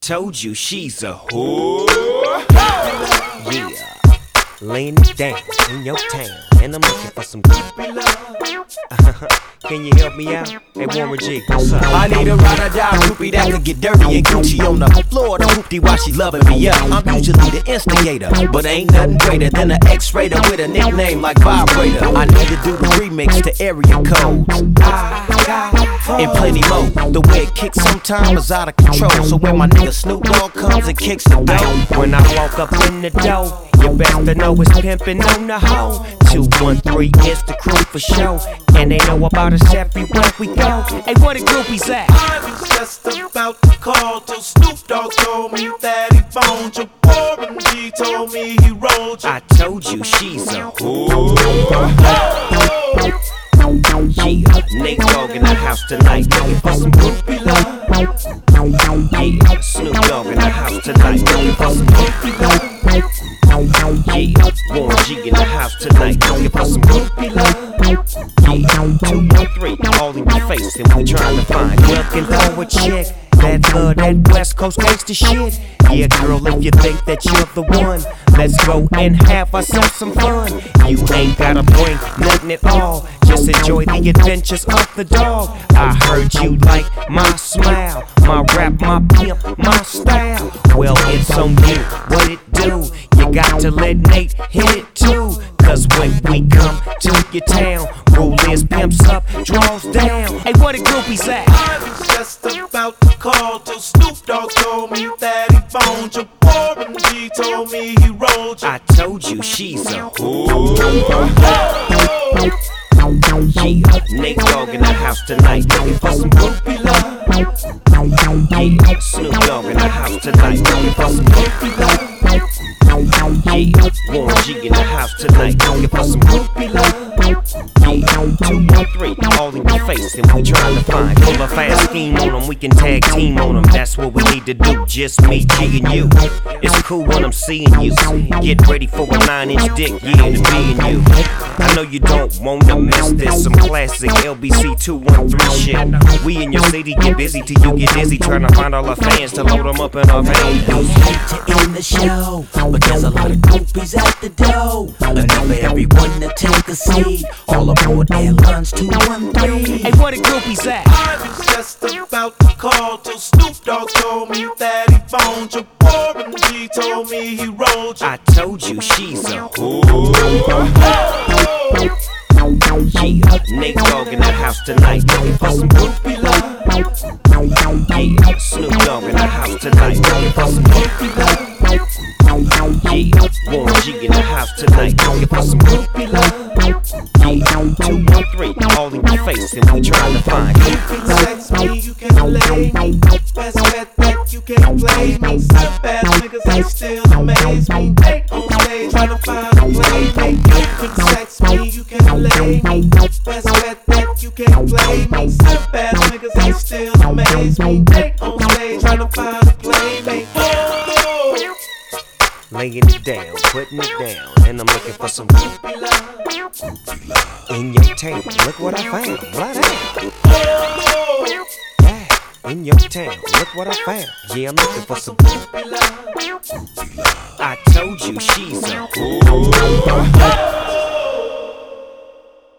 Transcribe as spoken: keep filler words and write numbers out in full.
Told you she's a whore. Yeah, laying it down in your town, and I'm looking for some groupie love. Can you help me out? Hey, Warren G, what's up? I need a ride or die groupie that could get dirty and Gucci on the floor. The hoopty while she loving me up. I'm usually the instigator, but ain't nothing greater than an X-rater with a nickname like Vibrator. I need to do the remix to area codes. I got and plenty more. The way it kicks sometimes is out of control. So when my nigga Snoop Dogg comes and kicks the dough, when I walk up in the door, you best to know it's pimpin' on the hoe. two one three is the crew for show, and they know about us everywhere we go. Hey, where the groupies at? I was just about to call till Snoop Dogg told me that he phoned you. Warren G told me he rolled you. I told you she's a whore. Yeah, Nate Dogg in the house tonight, looking for some groupie love. Yeah, Snoop Dogg in the house tonight, looking for some groupie love. Yeah, Warren G in the house tonight, looking for some groupie love. Yeah, two one three, all in your face, and we trying to find looking for a chick that love that West Coast gangsta shit. Yeah, girl, if you think that you're the one, let's go and have ourselves some fun. You ain't gotta bring nothing at all, just enjoy the adventures of the dog. I heard you like my smile, my rap, my pimp, my style. Well, it's on you, what it do? You got to let Nate hit it too. Cause when we come to your town, rule is pimps up, draws down. Hey, where the groupies at? I was just about to call till Snoop Dogg told me that he phoned you. Warren G told me he rolled you. I told you she's a whore. Yeah, Nate Dogg in the house tonight, looking for some groupie love. Yeah, Snoop Dogg in the house tonight, looking for some groupie love. Yeah, Warren G in the house tonight, looking for some groupie love. Yeah, two one three, all in your face, and we trying to find. Pull a fast scheme on them, we can tag team on them. That's what we need to do, just me, G and you. It's cool when I'm seeing you. Get ready for a nine inch dick, yeah, to be in you. I know you don't wanna miss this, some classic L B C two one three shit. We in your city, get busy till you get dizzy, trying to find all our fans to load them up in our vans. hate to end the show, but there's a lot of groupies at the door. Enough for everyone to take a seat. All aboard Airlines two one three. Hey, where the groupies at? I was just about to call till Snoop Dogg told me that he phoned you. Warren G told me he rolled you. I told you she's a whore. Yeah, Nate Dogg in the house tonight, looking for some groupie love. Yeah, Snoop Dogg in the house tonight, looking for some groupie love. Yeah, Warren G in the house tonight, looking for some groupie love. Yeah, two one three, all in your face, and we trying to find You can sex me, you can lay me. Best bet that you can't play me. Some bad niggas, they still amaze me. They on stage trying to find a playmate. You can sex me, you can lay me. Best bet that you can't play me. Some bad niggas, they still amaze me. They on stage trying to find a playmate. Oh, laying it down, putting it down, and I'm looking for some groupie love. In your town, look what I found, right out. oh, Yeah, in your town, look what I found. Yeah, I'm looking for some groupie love. I told you she's a whore.